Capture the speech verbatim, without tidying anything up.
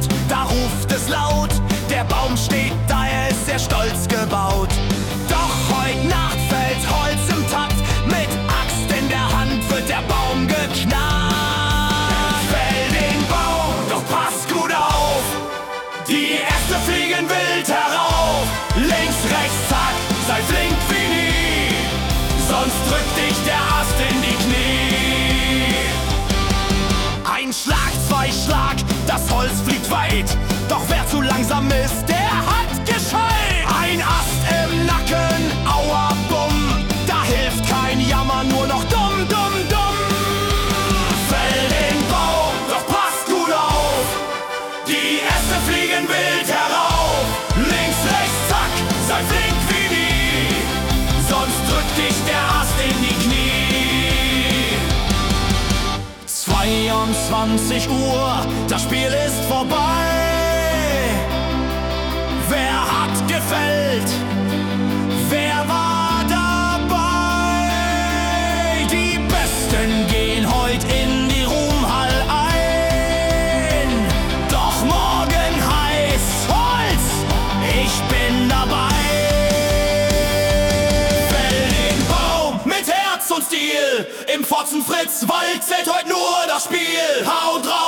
Wald, da ruft es laut. Der Baum steht da, er ist sehr stolz gebaut. Doch heut Nacht fällt Holz im Takt. Mit Axt in der Hand wird der Baum geknackt. Fäll den Baum, doch pass gut auf. Die Äste fliegen wild herauf. Links, rechts, zack, sei flink wie nie. Sonst drückt dich der Ast in die Knie. Ein Schlag, zwei Schlag, das Holz fliegt weit. Doch wer zu langsam ist, der hat Gescheit. Ein Ast im Nacken, aua, bumm. Da hilft kein Jammer, nur noch dumm, dumm, dumm. Fäll den Baum, doch passt gut auf. Die Äste fliegen wild herauf. Links, rechts, zack, sei flink wie nie. Sonst drückt dich der Ast in die Knie. zweiundzwanzig Uhr, das Spiel ist vorbei. Wer hat gefällt? Wer war dabei? Die Besten gehen heut in die Ruhmhall ein. Doch morgen heißt Holz, ich bin dabei. Fäll den Baum mit Herz und Stil. Im Fotzen Fritz Wald zählt heut nur das Spiel. Haut drauf!